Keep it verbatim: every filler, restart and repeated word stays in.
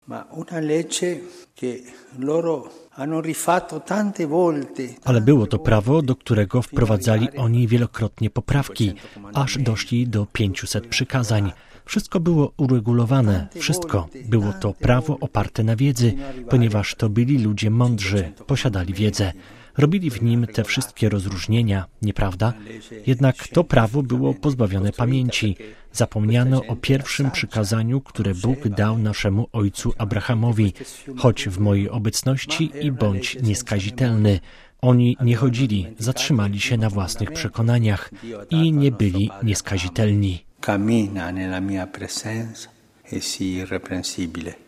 Ale było to prawo, do którego wprowadzali oni wielokrotnie poprawki, aż doszli do pięciuset przykazań. Wszystko było uregulowane, wszystko. Było to prawo oparte na wiedzy, ponieważ to byli ludzie mądrzy, posiadali wiedzę. Robili w nim te wszystkie rozróżnienia, nieprawda? Jednak to prawo było pozbawione pamięci. Zapomniano o pierwszym przykazaniu, które Bóg dał naszemu ojcu Abrahamowi. Chodź w mojej obecności i bądź nieskazitelny. Oni nie chodzili, zatrzymali się na własnych przekonaniach i nie byli nieskazitelni. Cammina nella mia presenza e sii irreprensibile.